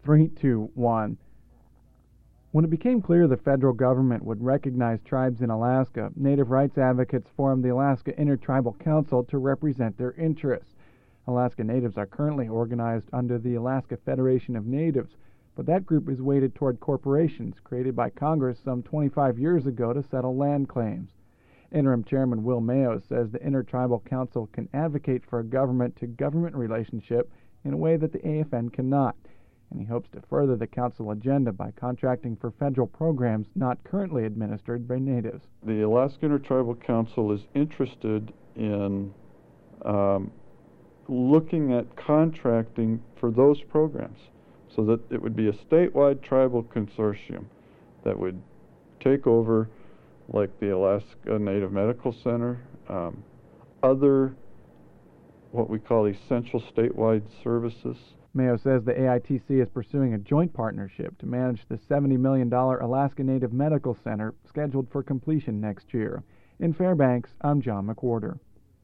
3-2-1. When it became clear the federal government would recognize tribes in Alaska, native rights advocates formed the Alaska Intertribal Council to represent their interests. Alaska Natives are currently organized under the Alaska Federation of Natives, but that group is weighted toward corporations created by Congress some 25 years ago to settle land claims. Interim Chairman Will Mayo says the Intertribal Council can advocate for a government-to-government relationship in a way that the AFN cannot, and he hopes to further the Council agenda by contracting for federal programs not currently administered by natives. The Alaska Intertribal Council is interested in looking at contracting for those programs so that it would be a statewide tribal consortium that would take over, like the Alaska Native Medical Center, other what we call essential statewide services. Mayo says the AITC is pursuing a joint partnership to manage the $70 million Alaska Native Medical Center scheduled for completion next year. In Fairbanks, I'm John McWhorter.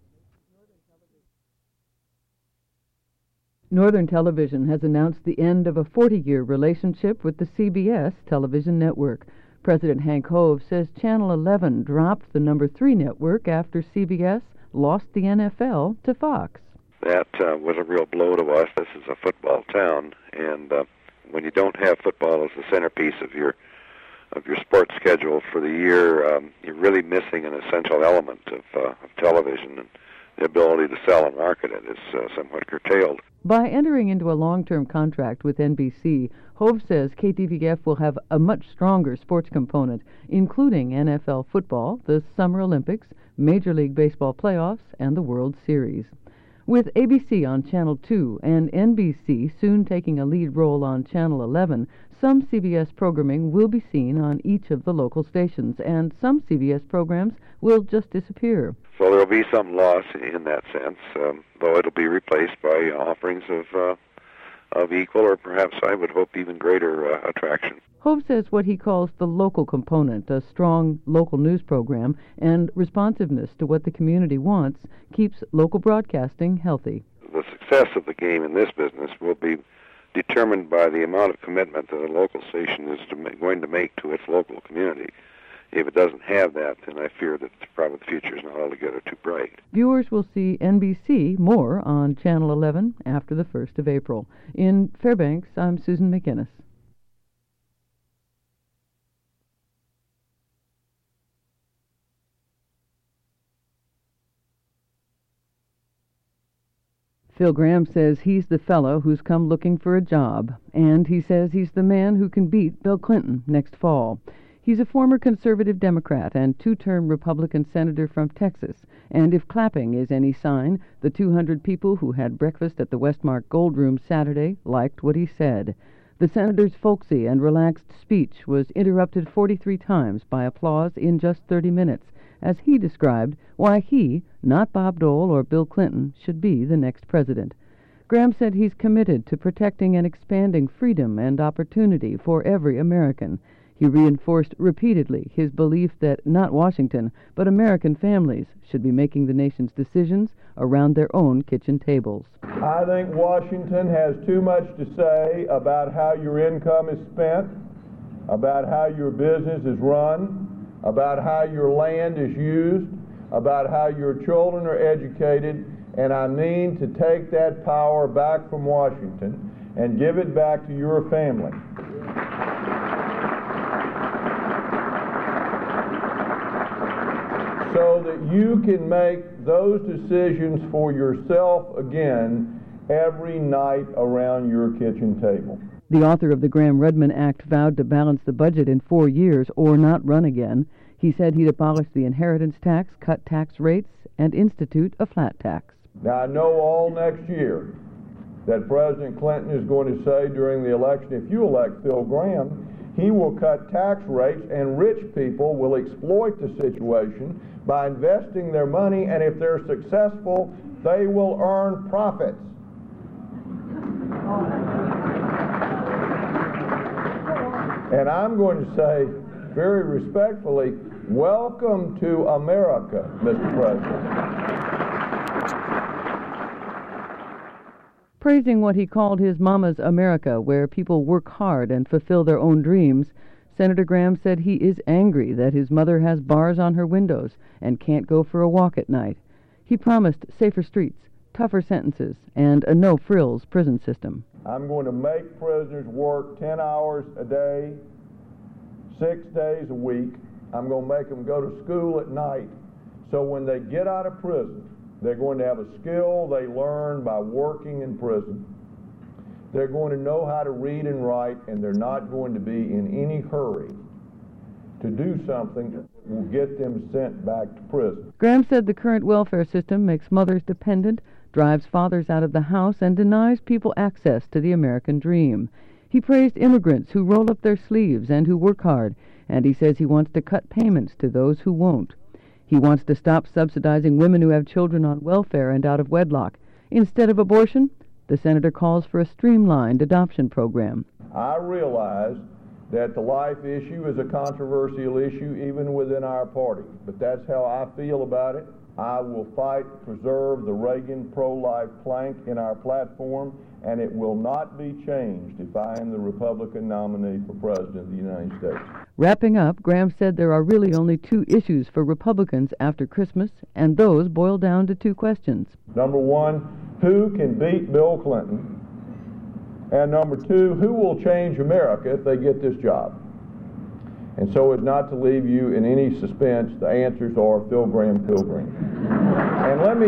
Northern Television has announced the end of a 40-year relationship with the CBS television network. President Hank Hove says Channel 11 dropped the number 3 network after CBS lost the NFL to Fox. That was a real blow to us. This is a football town, and when you don't have football as the centerpiece of your sports schedule for the year, you're really missing an essential element of television, and the ability to sell and market it is somewhat curtailed. By entering into a long-term contract with NBC, Hove says KTVF will have a much stronger sports component, including NFL football, the Summer Olympics, Major League Baseball playoffs, and the World Series. With ABC on Channel 2 and NBC soon taking a lead role on Channel 11, some CBS programming will be seen on each of the local stations, and some CBS programs will just disappear. So there will be some loss in that sense, though it'll be replaced by offerings of equal or perhaps I would hope even greater attraction. Hove says what he calls the local component, a strong local news program, and responsiveness to what the community wants keeps local broadcasting healthy. The success of the game in this business will be determined by the amount of commitment that a local station is going to make to its local community. If it doesn't have that, then I fear that probably the future is not altogether too bright. Viewers will see NBC more on Channel 11 after the 1st of April. In Fairbanks, I'm Susan McInnes. Phil Gramm says he's the fellow who's come looking for a job, and he says he's the man who can beat Bill Clinton next fall. He's a former conservative Democrat and 2-term Republican senator from Texas, and if clapping is any sign, the 200 people who had breakfast at the Westmark Gold Room Saturday liked what he said. The senator's folksy and relaxed speech was interrupted 43 times by applause in just 30 minutes, as he described why he, not Bob Dole or Bill Clinton, should be the next president. Gramm said he's committed to protecting and expanding freedom and opportunity for every American. He reinforced repeatedly his belief that not Washington, but American families should be making the nation's decisions around their own kitchen tables. I think Washington has too much to say about how your income is spent, about how your business is run, about how your land is used, about how your children are educated, and I mean to take that power back from Washington and give it back to your family. So that you can make those decisions for yourself again every night around your kitchen table. The author of the Gramm-Rudman Act vowed to balance the budget in 4 years or not run again. He said he'd abolish the inheritance tax, cut tax rates, and institute a flat tax. Now, I know all next year that President Clinton is going to say during the election, if you elect Phil Gramm, he will cut tax rates and rich people will exploit the situation by investing their money, and if they're successful, they will earn profits. And I'm going to say very respectfully, welcome to America, Mr. President. Praising what he called his Mama's America, where people work hard and fulfill their own dreams, Senator Graham said he is angry that his mother has bars on her windows and can't go for a walk at night. He promised safer streets, tougher sentences, and a no-frills prison system. I'm going to make prisoners work 10 hours a day, 6 days a week. I'm going to make them go to school at night. So when they get out of prison, they're going to have a skill they learn by working in prison. They're going to know how to read and write, and they're not going to be in any hurry to do something that will get them sent back to prison. Graham said the current welfare system makes mothers dependent, drives fathers out of the house, and denies people access to the American dream. He praised immigrants who roll up their sleeves and who work hard, and he says he wants to cut payments to those who won't. He wants to stop subsidizing women who have children on welfare and out of wedlock. Instead of abortion, the senator calls for a streamlined adoption program. I realize that the life issue is a controversial issue even within our party, but that's how I feel about it. I will fight to preserve the Reagan pro-life plank in our platform, and it will not be changed if I am the Republican nominee for President of the United States. Wrapping up, Graham said there are really only two issues for Republicans after Christmas, and those boil down to two questions. Number one, who can beat Bill Clinton? And number two, who will change America if they get this job? And so as not to leave you in any suspense, the answers are Phil Gramm, Phil Gramm. And let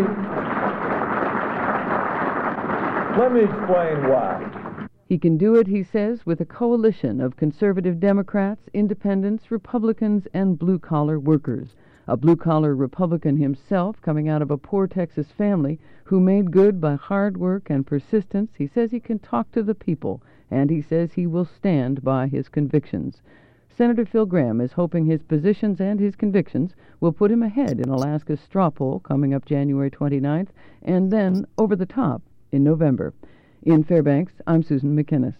me explain why. He can do it, he says, with a coalition of conservative Democrats, independents, Republicans, and blue-collar workers. A blue-collar Republican himself, coming out of a poor Texas family, who made good by hard work and persistence, he says he can talk to the people, and he says he will stand by his convictions. Senator Phil Gramm is hoping his positions and his convictions will put him ahead in Alaska's straw poll coming up January 29th, and then over the top in November. In Fairbanks, I'm Susan McInnes.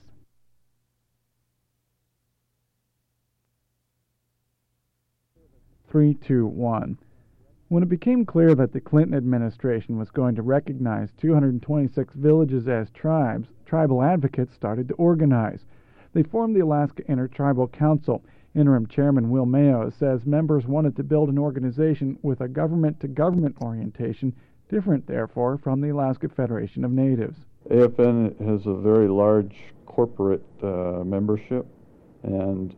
Three, two, one. When it became clear that the Clinton administration was going to recognize 226 villages as tribes, tribal advocates started to organize. They formed the Alaska Intertribal Council. Interim Chairman Will Mayo says members wanted to build an organization with a government-to-government orientation, different, therefore, from the Alaska Federation of Natives. AFN has a very large corporate membership, and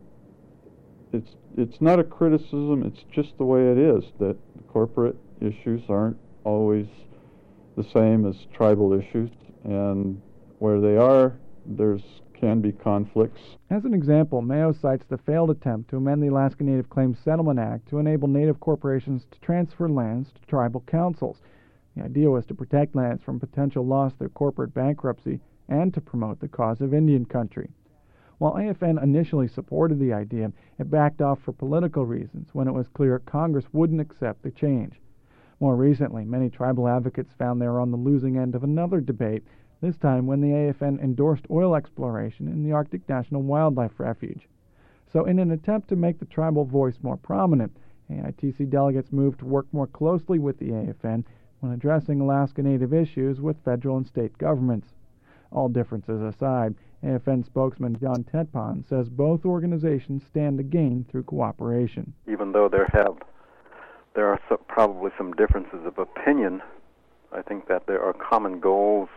it's not a criticism, it's just the way it is, that corporate issues aren't always the same as tribal issues, and where they are, can be conflicts. As an example, Mayo cites the failed attempt to amend the Alaska Native Claims Settlement Act to enable Native corporations to transfer lands to tribal councils. The idea was to protect lands from potential loss through corporate bankruptcy and to promote the cause of Indian country. While AFN initially supported the idea, it backed off for political reasons when it was clear Congress wouldn't accept the change. More recently, many tribal advocates found they were on the losing end of another debate, this time when the AFN endorsed oil exploration in the Arctic National Wildlife Refuge. So in an attempt to make the tribal voice more prominent, AITC delegates moved to work more closely with the AFN when addressing Alaska Native issues with federal and state governments. All differences aside, AFN spokesman John Tetpon says both organizations stand to gain through cooperation. Even though there are probably some differences of opinion, I think that there are common goals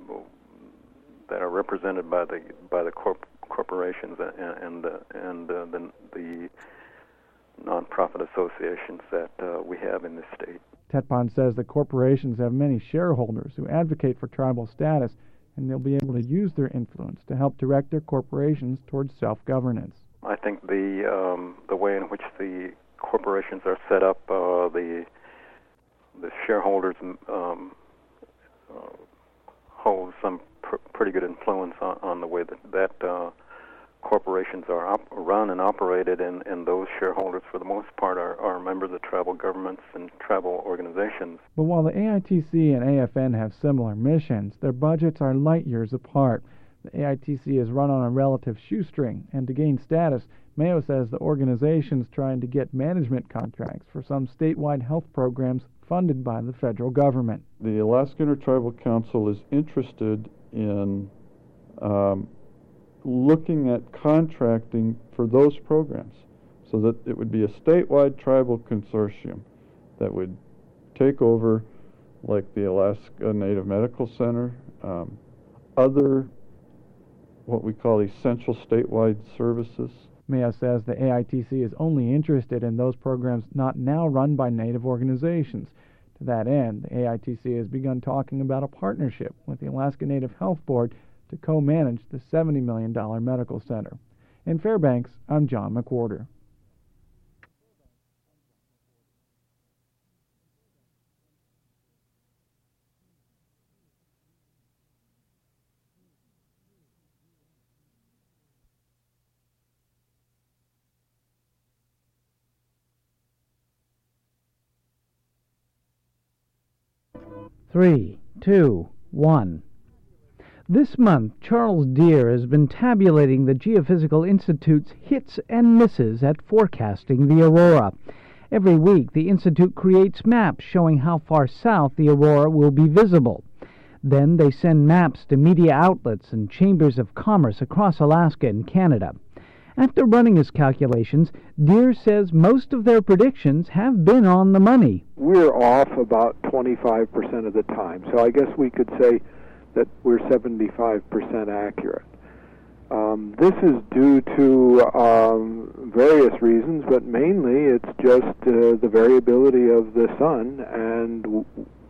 that are represented by the corporations and the nonprofit associations that we have in this state. Tetpon says the corporations have many shareholders who advocate for tribal status, and they'll be able to use their influence to help direct their corporations towards self-governance. I think the way in which the corporations are set up, the shareholders hold some pretty good influence on the way that corporations are run and operated, and those shareholders, for the most part, are members of tribal governments and tribal organizations. But while the AITC and AFN have similar missions, their budgets are light years apart. The AITC is run on a relative shoestring, and to gain status, Mayo says the organization's trying to get management contracts for some statewide health programs funded by the federal government. The Alaska Intertribal Council is interested in looking at contracting for those programs, so that it would be a statewide tribal consortium that would take over, like the Alaska Native Medical Center, other what we call essential statewide services. Mayo says the AITC is only interested in those programs not now run by Native organizations. To that end, the AITC has begun talking about a partnership with the Alaska Native Health Board to co-manage the $70 million medical center. In Fairbanks, I'm John McWhorter. Three, two, one. This month, Charles Deer has been tabulating the Geophysical Institute's hits and misses at forecasting the aurora. Every week, the Institute creates maps showing how far south the aurora will be visible. Then they send maps to media outlets and chambers of commerce across Alaska and Canada. After running his calculations, Deer says most of their predictions have been on the money. We're off about 25% of the time, so I guess we could say that we're 75% accurate. This is due to various reasons, but mainly it's just the variability of the sun, and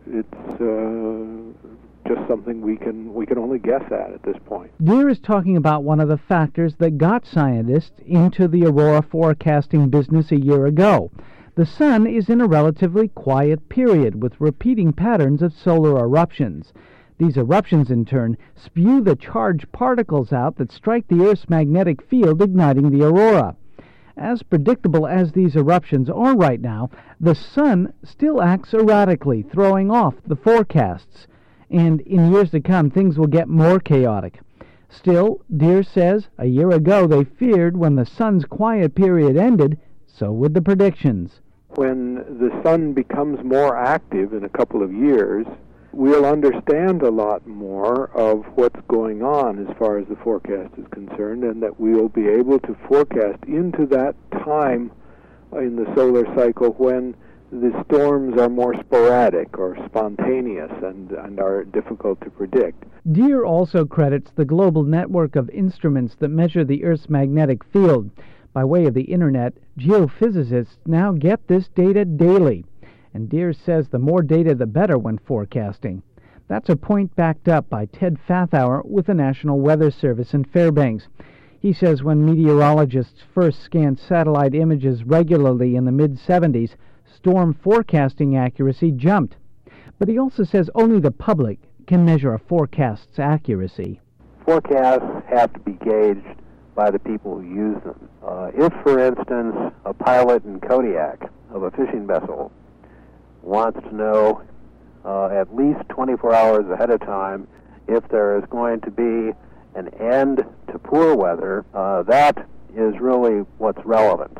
it's just something we can only guess at this point. Deer is talking about one of the factors that got scientists into the aurora forecasting business a year ago. The sun is in a relatively quiet period with repeating patterns of solar eruptions. These eruptions, in turn, spew the charged particles out that strike the Earth's magnetic field, igniting the aurora. As predictable as these eruptions are right now, the sun still acts erratically, throwing off the forecasts. And in years to come, things will get more chaotic. Still, Deer says a year ago they feared when the sun's quiet period ended, so would the predictions. When the sun becomes more active in a couple of years, we'll understand a lot more of what's going on as far as the forecast is concerned, and that we'll be able to forecast into that time in the solar cycle when the storms are more sporadic or spontaneous and are difficult to predict. Deer also credits the global network of instruments that measure the Earth's magnetic field. By way of the Internet, geophysicists now get this data daily. And Deer says the more data the better when forecasting. That's a point backed up by Ted Fathauer with the National Weather Service in Fairbanks. He says when meteorologists first scanned satellite images regularly in the mid-'70s, storm forecasting accuracy jumped. But he also says only the public can measure a forecast's accuracy. Forecasts have to be gauged by the people who use them. If, for instance, a pilot in Kodiak of a fishing vessel wants to know at least 24 hours ahead of time if there is going to be an end to poor weather, that is really what's relevant.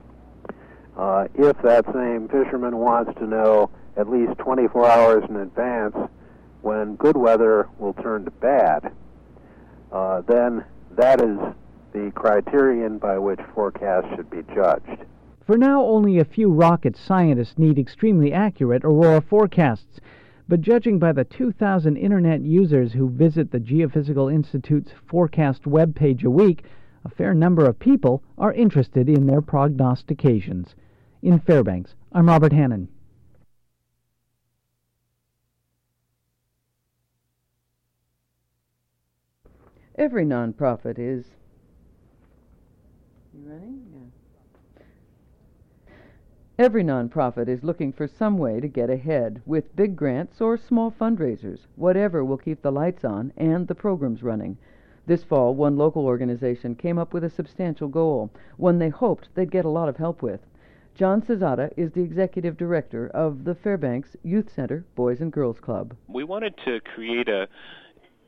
If that same fisherman wants to know at least 24 hours in advance when good weather will turn to bad, then that is the criterion by which forecasts should be judged. For now, only a few rocket scientists need extremely accurate aurora forecasts, but judging by the 2,000 Internet users who visit the Geophysical Institute's forecast webpage a week, a fair number of people are interested in their prognostications. In Fairbanks, I'm Robert Hannon. Every nonprofit is... You ready? Yeah. Every nonprofit is looking for some way to get ahead with big grants or small fundraisers, whatever will keep the lights on and the programs running. This fall, one local organization came up with a substantial goal, one they hoped they'd get a lot of help with. John Cesada is the executive director of the Fairbanks Youth Center Boys and Girls Club. We wanted to create a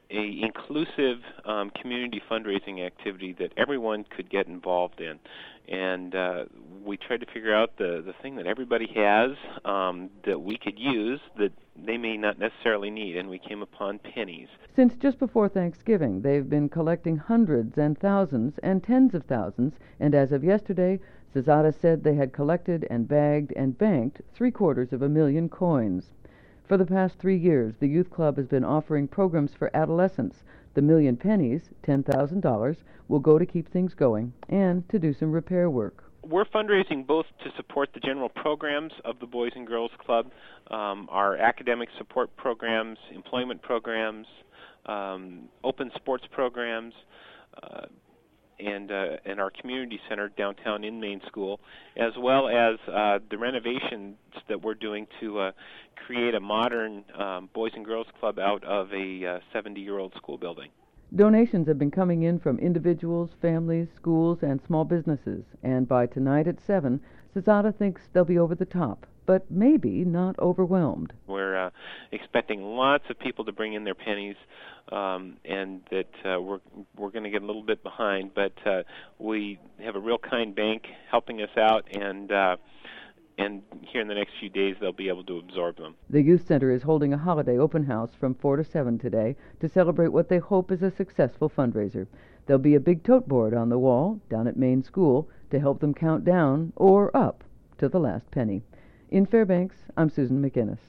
a inclusive community fundraising activity that everyone could get involved in. And we tried to figure out the thing that everybody has that we could use that they may not necessarily need, and we came upon pennies. Since just before Thanksgiving, they've been collecting hundreds and thousands and tens of thousands, and as of yesterday, Cesada said they had collected and bagged and banked 750,000 coins. For the past 3 years, the Youth Club has been offering programs for adolescents. The million pennies, $10,000, will go to keep things going and to do some repair work. We're fundraising both to support the general programs of the Boys and Girls Club, our academic support programs, employment programs, open sports programs, and our community center downtown in Main School, as well as the renovations that we're doing to create a modern Boys and Girls Club out of a 70-year-old school building. Donations have been coming in from individuals, families, schools, and small businesses, and by tonight at 7, Cesada thinks they'll be over the top, but maybe not overwhelmed. We're expecting lots of people to bring in their pennies, and that we're going to get a little bit behind, but we have a real kind bank helping us out, and here in the next few days they'll be able to absorb them. The Youth Center is holding a holiday open house from 4 to 7 today to celebrate what they hope is a successful fundraiser. There'll be a big tote board on the wall down at Main School to help them count down or up to the last penny. In Fairbanks, I'm Susan McInnes.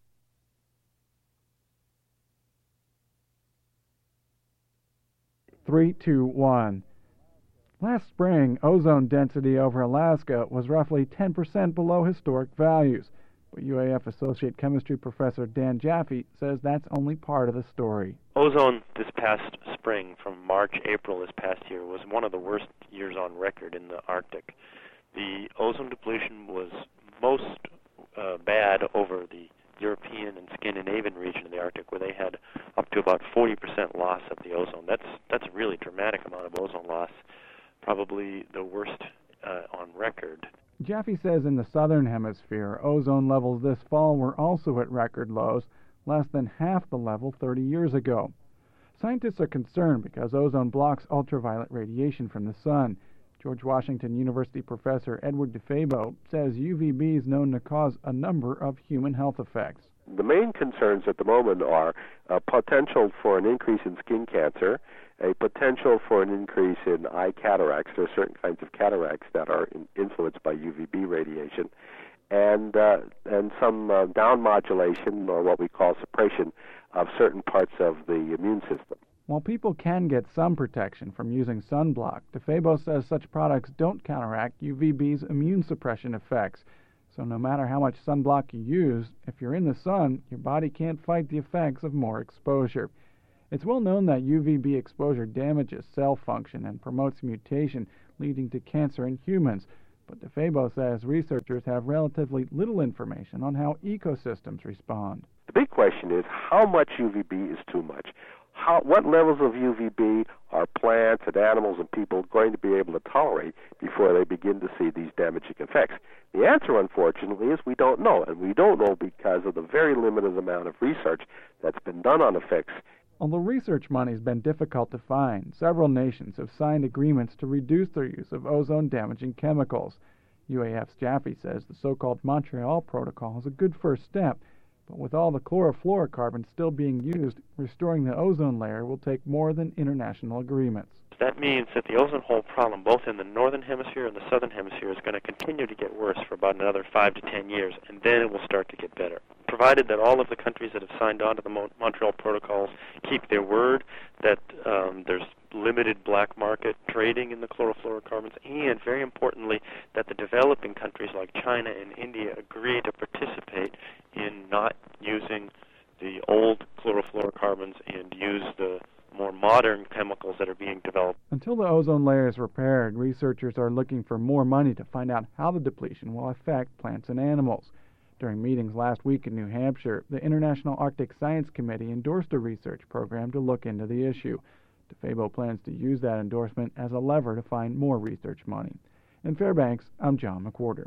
Three, two, one. Last spring, ozone density over Alaska was roughly 10% below historic values, but UAF Associate Chemistry Professor Dan Jaffe says that's only part of the story. Ozone this past spring, from March, April this past year, was one of the worst years on record in the Arctic. The ozone depletion was most bad over the European and Scandinavian region of the Arctic, where they had up to about 40% loss of the ozone. That's a really dramatic amount of ozone loss, probably the worst on record. Jaffe says in the southern hemisphere, ozone levels this fall were also at record lows, less than half the level 30 years ago. Scientists are concerned because ozone blocks ultraviolet radiation from the sun. George Washington University professor Edward DeFabo says UVB is known to cause a number of human health effects. The main concerns at the moment are a potential for an increase in skin cancer, a potential for an increase in eye cataracts. There are certain kinds of cataracts that are influenced by UVB radiation, and some down modulation, or what we call suppression, of certain parts of the immune system. While people can get some protection from using sunblock, DeFabo says such products don't counteract UVB's immune suppression effects. So no matter how much sunblock you use, if you're in the sun, your body can't fight the effects of more exposure. It's well known that UVB exposure damages cell function and promotes mutation, leading to cancer in humans. But DeFabo says researchers have relatively little information on how ecosystems respond. The big question is, how much UVB is too much? What levels of UVB are plants and animals and people going to be able to tolerate before they begin to see these damaging effects? The answer, unfortunately, is we don't know, and we don't know because of the very limited amount of research that's been done on effects. Although research money has been difficult to find, several nations have signed agreements to reduce their use of ozone-damaging chemicals. UAF's Jaffe says the so-called Montreal Protocol is a good first step, but with all the chlorofluorocarbons still being used, restoring the ozone layer will take more than international agreements. That means that the ozone hole problem, both in the northern hemisphere and the southern hemisphere, is going to continue to get worse for about another 5 to 10 years, and then it will start to get better. Provided that all of the countries that have signed on to the Montreal Protocols keep their word, that there's limited black market trading in the chlorofluorocarbons, and very importantly, that the developing countries like China and India agree to participate in not using the old chlorofluorocarbons and use the more modern chemicals that are being developed. Until the ozone layer is repaired, researchers are looking for more money to find out how the depletion will affect plants and animals. During meetings last week in New Hampshire, the International Arctic Science Committee endorsed a research program to look into the issue. DeFabo plans to use that endorsement as a lever to find more research money. In Fairbanks, I'm John McWhorter.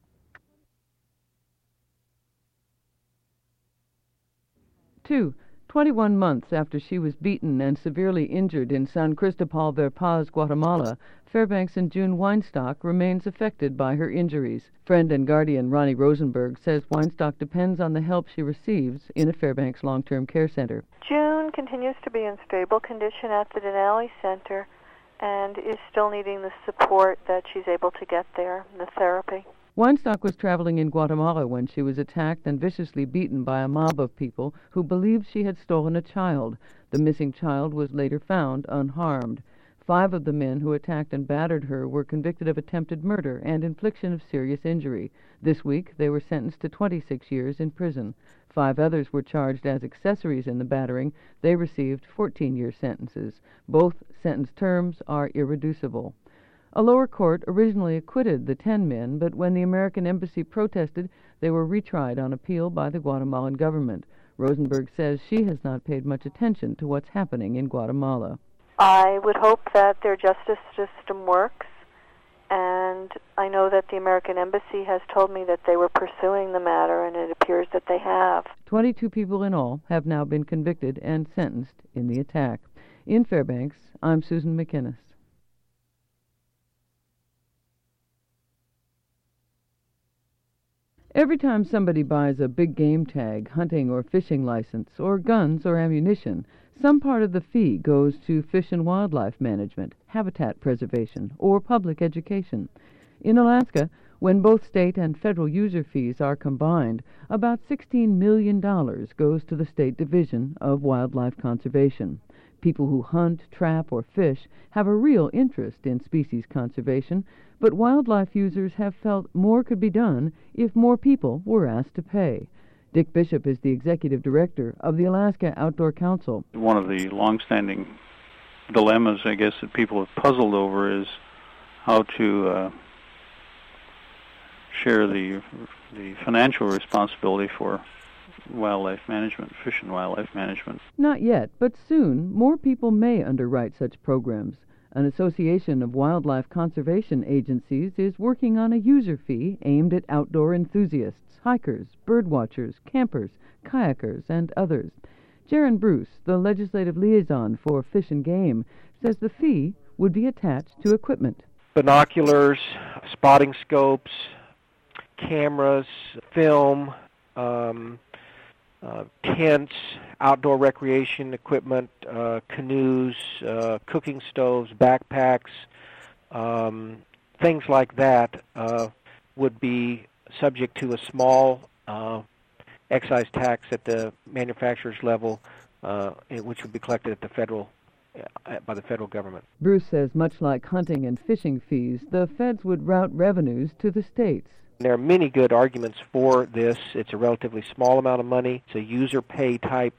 2. 21 months after she was beaten and severely injured in San Cristobal de Paz, Guatemala, Fairbanks' and June Weinstock remains affected by her injuries. Friend and guardian Ronnie Rosenberg says Weinstock depends on the help she receives in a Fairbanks long-term care center. June continues to be in stable condition at the Denali Center and is still needing the support that she's able to get there, the therapy. Weinstock was traveling in Guatemala when she was attacked and viciously beaten by a mob of people who believed she had stolen a child. The missing child was later found unharmed. 5 of the men who attacked and battered her were convicted of attempted murder and infliction of serious injury. This week, they were sentenced to 26 years in prison. 5 others were charged as accessories in the battering. They received 14-year sentences. Both sentence terms are irreducible. A lower court originally acquitted the 10 men, but when the American embassy protested, they were retried on appeal by the Guatemalan government. Rosenberg says she has not paid much attention to what's happening in Guatemala. I would hope that their justice system works, and I know that the American embassy has told me that they were pursuing the matter, and it appears that they have. 22 people in all have now been convicted and sentenced in the attack. In Fairbanks, I'm Susan McInnes. Every time somebody buys a big game tag, hunting or fishing license, or guns or ammunition, some part of the fee goes to Fish and Wildlife Management, habitat preservation, or public education. In Alaska, when both state and federal user fees are combined, about $16 million goes to the State Division of Wildlife Conservation. People who hunt, trap, or fish have a real interest in species conservation, but wildlife users have felt more could be done if more people were asked to pay. Dick Bishop is the executive director of the Alaska Outdoor Council. One of the long-standing dilemmas, I guess, that people have puzzled over is how to share the financial responsibility for wildlife management, fish and wildlife management. Not yet, but soon more people may underwrite such programs. An association of wildlife conservation agencies is working on a user fee aimed at outdoor enthusiasts, hikers, birdwatchers, campers, kayakers, and others. Jaron Bruce, the legislative liaison for Fish and Game, says the fee would be attached to equipment. Binoculars, spotting scopes, cameras, film, tents, outdoor recreation equipment, canoes, cooking stoves, backpacks, things like that would be subject to a small excise tax at the manufacturer's level, which would be collected at the federal by the federal government. Bruce says much like hunting and fishing fees, the feds would route revenues to the states. There are many good arguments for this. It's a relatively small amount of money. It's a user pay type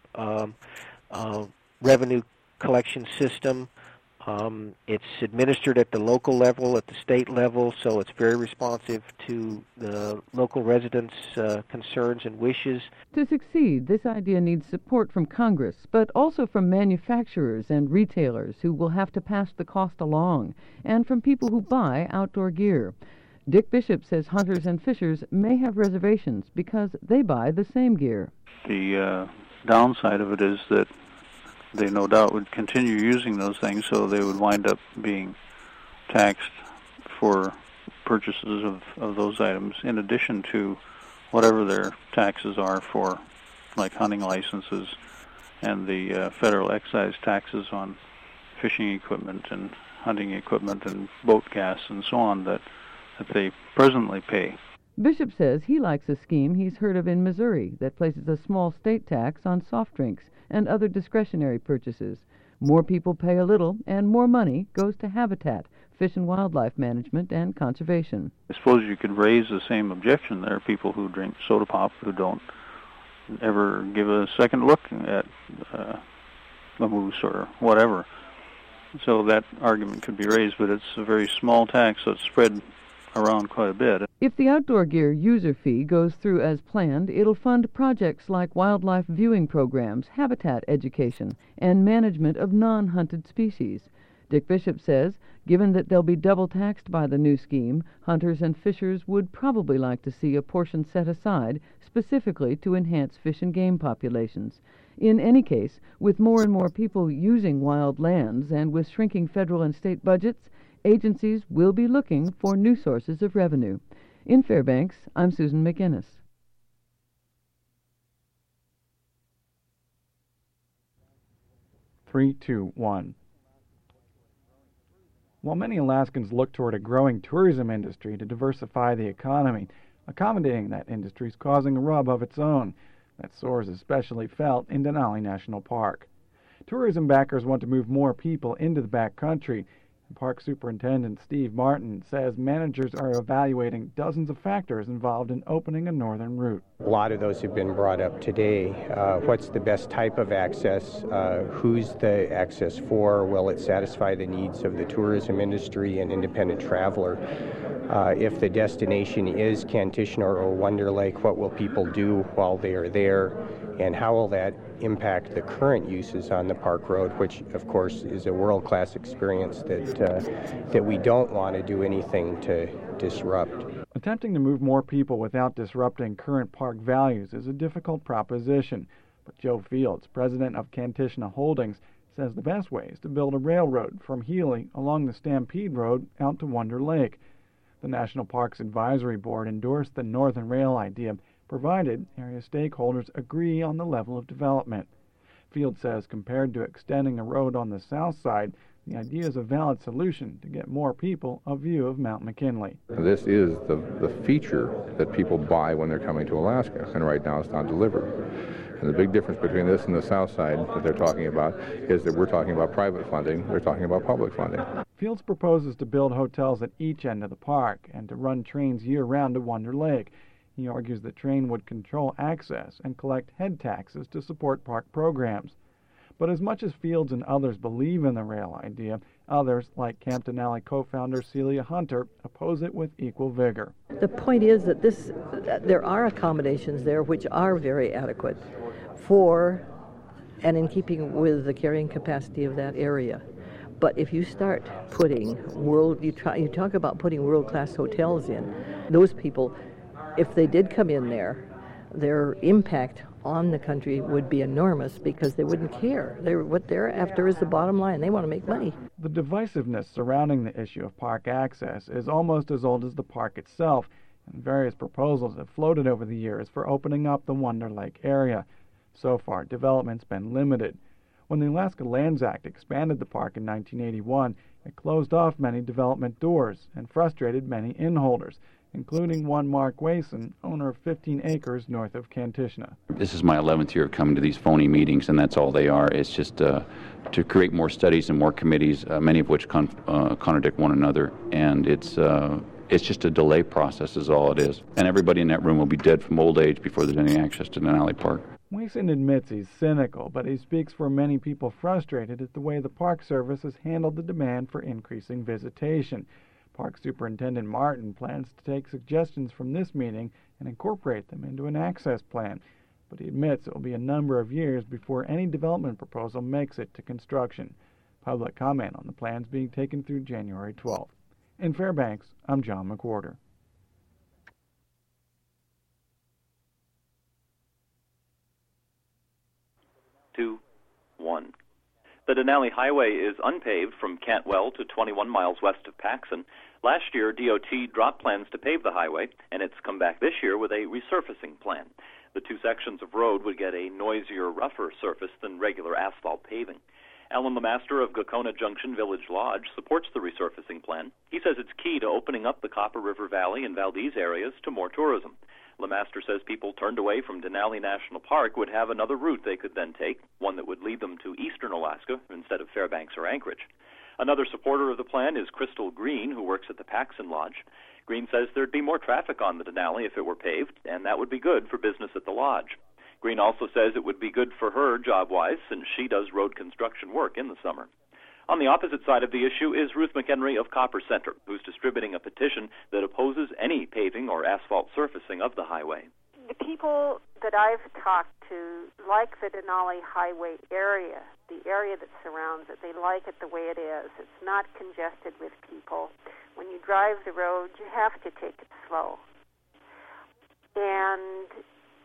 revenue collection system. It's administered at the local level, at the state level, so it's very responsive to the local residents' concerns and wishes. To succeed, this idea needs support from Congress, but also from manufacturers and retailers who will have to pass the cost along, and from people who buy outdoor gear. Dick Bishop says hunters and fishers may have reservations because they buy the same gear. The downside of it is that they no doubt would continue using those things, so they would wind up being taxed for purchases of those items, in addition to whatever their taxes are for, like, hunting licenses and the federal excise taxes on fishing equipment and hunting equipment and boat gas and so on that they presently pay. Bishop says he likes a scheme he's heard of in Missouri that places a small state tax on soft drinks and other discretionary purchases. More people pay a little, and more money goes to habitat, fish and wildlife management, and conservation. I suppose you could raise the same objection. There are people who drink soda pop who don't ever give a second look at a moose or whatever. So that argument could be raised, but it's a very small tax, so it's spread around quite a bit. If the outdoor gear user fee goes through as planned, it'll fund projects like wildlife viewing programs, habitat education, and management of non-hunted species. Dick Bishop says, given that they'll be double taxed by the new scheme, hunters and fishers would probably like to see a portion set aside specifically to enhance fish and game populations. In any case, with more and more people using wild lands and with shrinking federal and state budgets, agencies will be looking for new sources of revenue. In Fairbanks, I'm Susan McInnes. Three, two, one. While many Alaskans look toward a growing tourism industry to diversify the economy, accommodating that industry is causing a rub of its own. That sore is especially felt in Denali National Park. Tourism backers want to move more people into the backcountry. Park Superintendent Steve Martin says managers are evaluating dozens of factors involved in opening a northern route. A lot of those have been brought up today. What's the best type of access? Who's the access for? Will it satisfy the needs of the tourism industry and independent traveler? If the destination is Kantishna or Wonder Lake, what will people do while they are there? And how will that impact the current uses on the park road, which of course is a world-class experience that we don't want to do anything to disrupt. Attempting to move more people without disrupting current park values is a difficult proposition, but Joe Fields, president of Kantishna Holdings, says the best way is to build a railroad from Healy along the Stampede Road out to Wonder Lake. The National Parks Advisory Board endorsed the Northern Rail idea, provided area stakeholders agree on the level of development. Field says compared to extending a road on the south side, the idea is a valid solution to get more people a view of Mount McKinley. This is the feature that people buy when they're coming to Alaska, and right now it's not delivered. And the big difference between this and the south side that they're talking about is that we're talking about private funding, they're talking about public funding. Fields proposes to build hotels at each end of the park and to run trains year-round to Wonder Lake. He argues the train would control access and collect head taxes to support park programs. But as much as Fields and others believe in the rail idea, others, like Camp Denali co-founder Celia Hunter, oppose it with equal vigor. The point is that there are accommodations there which are very adequate for and in keeping with the carrying capacity of that area. But if you start putting you talk about putting world-class hotels in, those people, if they did come in there, their impact on the country would be enormous because they wouldn't care. What they're after is the bottom line. They want to make money. The divisiveness surrounding the issue of park access is almost as old as the park itself, and various proposals have floated over the years for opening up the Wonder Lake area. So far, development's been limited. When the Alaska Lands Act expanded the park in 1981, it closed off many development doors and frustrated many innholders, including one Mark Wason, owner of 15 acres north of Kantishna. This is my 11th year of coming to these phony meetings, and that's all they are. It's just to create more studies and more committees, many of which contradict one another, and it's just a delay process is all it is. And everybody in that room will be dead from old age before there's any access to Denali Park. Wason admits he's cynical, but he speaks for many people frustrated at the way the Park Service has handled the demand for increasing visitation. Park Superintendent Martin plans to take suggestions from this meeting and incorporate them into an access plan, but he admits it will be a number of years before any development proposal makes it to construction. Public comment on the plans being taken through January 12th. In Fairbanks, I'm John McWhorter. Two, one. The Denali Highway is unpaved from Cantwell to 21 miles west of Paxson. Last year, DOT dropped plans to pave the highway, and it's come back this year with a resurfacing plan. The two sections of road would get a noisier, rougher surface than regular asphalt paving. Alan Lemaster of Gakona Junction Village Lodge supports the resurfacing plan. He says it's key to opening up the Copper River Valley and Valdez areas to more tourism. Lemaster says people turned away from Denali National Park would have another route they could then take, one that would lead them to eastern Alaska instead of Fairbanks or Anchorage. Another supporter of the plan is Crystal Green, who works at the Paxson Lodge. Green says there'd be more traffic on the Denali if it were paved, and that would be good for business at the lodge. Green also says it would be good for her job-wise, since she does road construction work in the summer. On the opposite side of the issue is Ruth McHenry of Copper Center, who's distributing a petition that opposes any paving or asphalt surfacing of the highway. The people that I've talked to like the Denali Highway area, the area that surrounds it. They like it the way it is. It's not congested with people. When you drive the road, you have to take it slow. And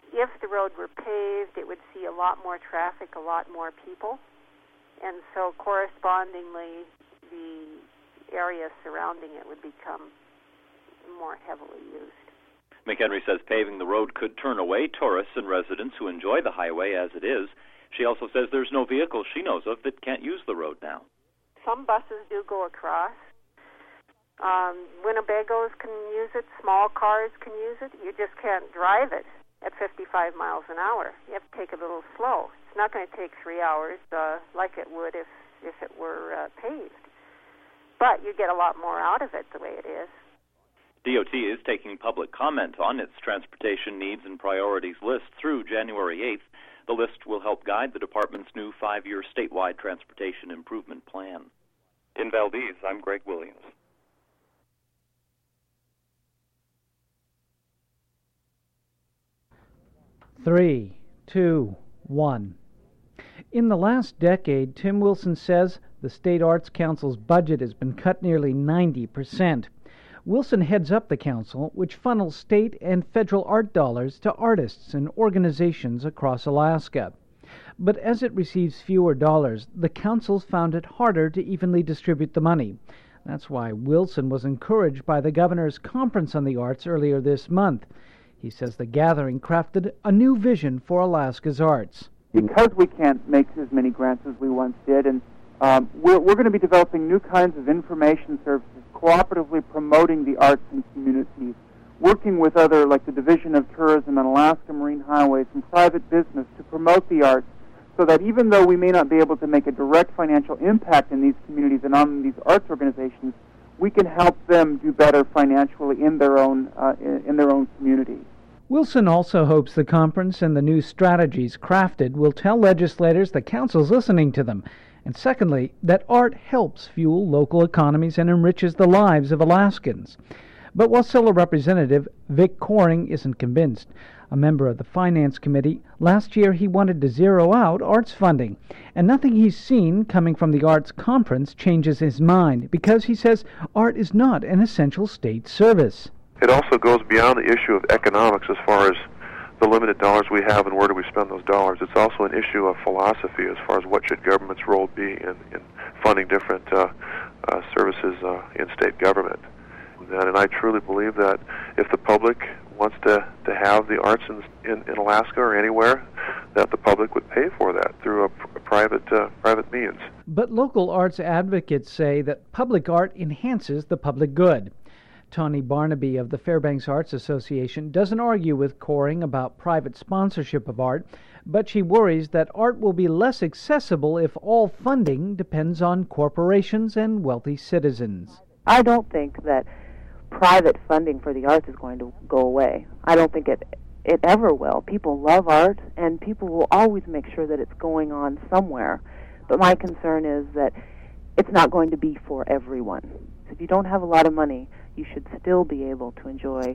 if the road were paved, it would see a lot more traffic, a lot more people, and so correspondingly, the area surrounding it would become more heavily used. McHenry says paving the road could turn away tourists and residents who enjoy the highway as it is. She also says there's no vehicle she knows of that can't use the road now. Some buses do go across. Winnebagos can use it. Small cars can use it. You just can't drive it at 55 miles an hour. You have to take it a little slow. It's not going to take 3 hours like it would if it were paved. But you get a lot more out of it the way it is. DOT is taking public comment on its transportation needs and priorities list through January 8th. The list will help guide the department's new 5-year statewide transportation improvement plan. In Valdez, I'm Greg Williams. Three, two, one. In the last decade, Tim Wilson says the State Arts Council's budget has been cut nearly 90%. Wilson heads up the council, which funnels state and federal art dollars to artists and organizations across Alaska. But as it receives fewer dollars, the council's found it harder to evenly distribute the money. That's why Wilson was encouraged by the governor's conference on the arts earlier this month. He says the gathering crafted a new vision for Alaska's arts. Because we can't make as many grants as we once did, and we're going to be developing new kinds of information services, cooperatively promoting the arts and communities, working with other, like the Division of Tourism and Alaska Marine Highways and private business to promote the arts, so that even though we may not be able to make a direct financial impact in these communities and on these arts organizations, we can help them do better financially in their own community. Wilson also hopes the conference and the new strategies crafted will tell legislators the council's listening to them, and secondly, that art helps fuel local economies and enriches the lives of Alaskans. But Wasilla Representative Vic Coring isn't convinced. A member of the Finance Committee, last year he wanted to zero out arts funding, and nothing he's seen coming from the arts conference changes his mind, because he says art is not an essential state service. It also goes beyond the issue of economics as far as the limited dollars we have and where do we spend those dollars. It's also an issue of philosophy as far as what should government's role be in funding different services in state government. And I truly believe that if the public wants to have the arts in Alaska or anywhere, that the public would pay for that through a private means. But local arts advocates say that public art enhances the public good. Tawny Barnaby of the Fairbanks Arts Association doesn't argue with Coring about private sponsorship of art, but she worries that art will be less accessible if all funding depends on corporations and wealthy citizens. I don't think that private funding for the arts is going to go away. I don't think it ever will. People love art, and people will always make sure that it's going on somewhere. But my concern is that it's not going to be for everyone. So if you don't have a lot of money, you should still be able to enjoy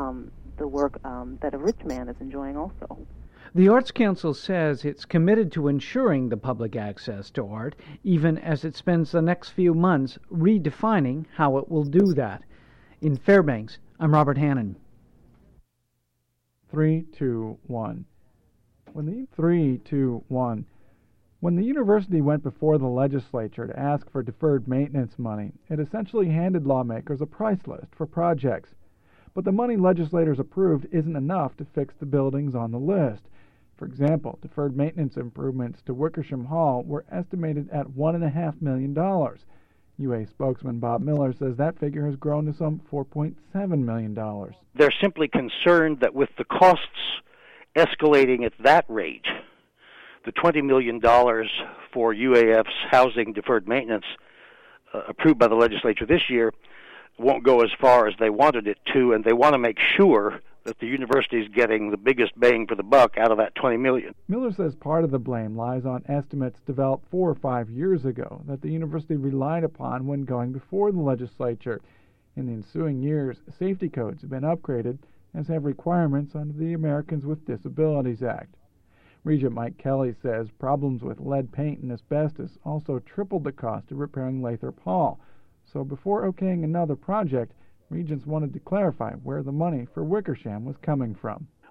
the work that a rich man is enjoying also. The Arts Council says it's committed to ensuring the public access to art, even as it spends the next few months redefining how it will do that. In Fairbanks, I'm Robert Hannon. 3, 2, 1. When the university went before the legislature to ask for deferred maintenance money, it essentially handed lawmakers a price list for projects. But the money legislators approved isn't enough to fix the buildings on the list. For example, deferred maintenance improvements to Wickersham Hall were estimated at $1.5 million. UA spokesman Bob Miller says that figure has grown to some $4.7 million. They're simply concerned that with the costs escalating at that rate, the $20 million for UAF's housing deferred maintenance approved by the legislature this year won't go as far as they wanted it to, and they want to make sure that the university is getting the biggest bang for the buck out of that $20 million. Miller says part of the blame lies on estimates developed 4 or 5 years ago that the university relied upon when going before the legislature. In the ensuing years, safety codes have been upgraded, as have requirements under the Americans with Disabilities Act. Regent Mike Kelly says problems with lead paint and asbestos also tripled the cost of repairing Lathrop Hall. So before okaying another project, Regents wanted to clarify where the money for Wickersham was coming from.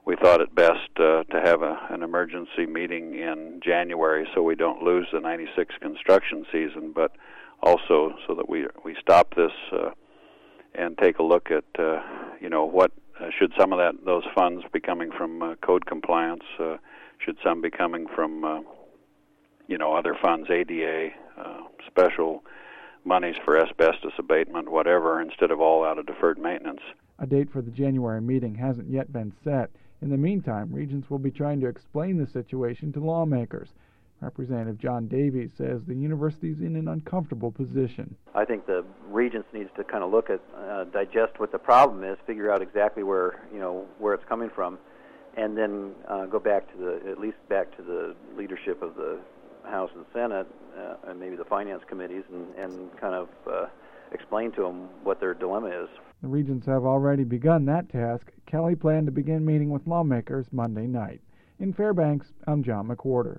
we thought it best to have an emergency meeting in January so we don't lose the 96 construction season, but also so that we stop this and take a look at what should some of those funds be coming from code compliance, should some be coming from other funds, ADA, special monies for asbestos abatement, whatever, instead of all out of deferred maintenance. A date for the January meeting hasn't yet been set. In the meantime, Regents will be trying to explain the situation to lawmakers. Representative John Davies says the university is in an uncomfortable position. I think the Regents needs to kind of look at, digest what the problem is, figure out exactly where it's coming from, and then go back to at least back to the leadership of the House and Senate, and maybe the finance committees, and kind of explain to them what their dilemma is. The Regents have already begun that task. Kelly planned to begin meeting with lawmakers Monday night. In Fairbanks, I'm John McWhorter.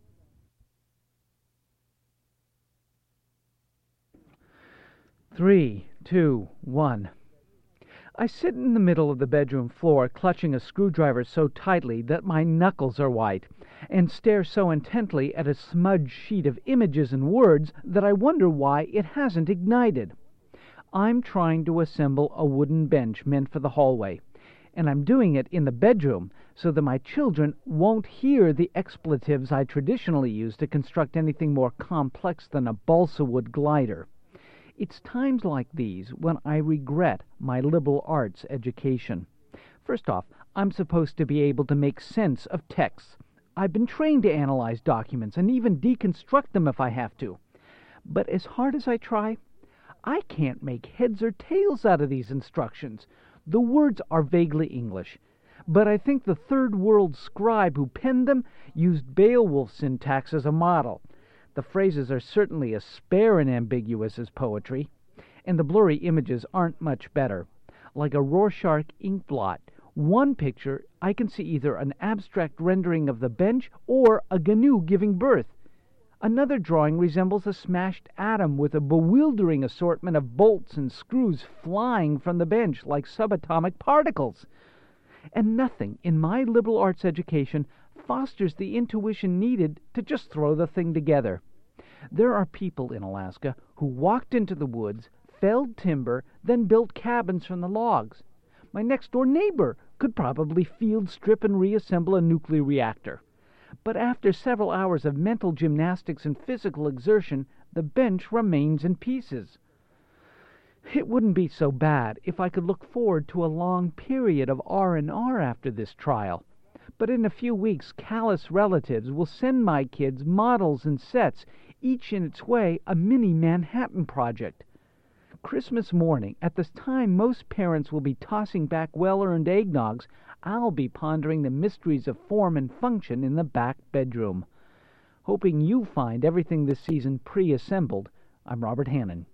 Three, two, one. I sit in the middle of the bedroom floor, clutching a screwdriver so tightly that my knuckles are white, and stare so intently at a smudged sheet of images and words that I wonder why it hasn't ignited. I'm trying to assemble a wooden bench meant for the hallway, and I'm doing it in the bedroom so that my children won't hear the expletives I traditionally use to construct anything more complex than a balsa wood glider. It's times like these when I regret my liberal arts education. First off, I'm supposed to be able to make sense of texts. I've been trained to analyze documents and even deconstruct them if I have to. But as hard as I try, I can't make heads or tails out of these instructions. The words are vaguely English, but I think the third world scribe who penned them used Beowulf syntax as a model. The phrases are certainly as spare and ambiguous as poetry, and the blurry images aren't much better. Like a Rorschach ink blot, one picture I can see either an abstract rendering of the bench or a GNU giving birth. Another drawing resembles a smashed atom with a bewildering assortment of bolts and screws flying from the bench like subatomic particles. And nothing in my liberal arts education fosters the intuition needed to just throw the thing together. There are people in Alaska who walked into the woods, felled timber, then built cabins from the logs. My next-door neighbor could probably field strip and reassemble a nuclear reactor. But after several hours of mental gymnastics and physical exertion, the bench remains in pieces. It wouldn't be so bad if I could look forward to a long period of R&R after this trial. But in a few weeks, callous relatives will send my kids models and sets, each in its way a mini Manhattan Project. Christmas morning, at this time most parents will be tossing back well-earned eggnogs, I'll be pondering the mysteries of form and function in the back bedroom. Hoping you find everything this season pre-assembled, I'm Robert Hannon.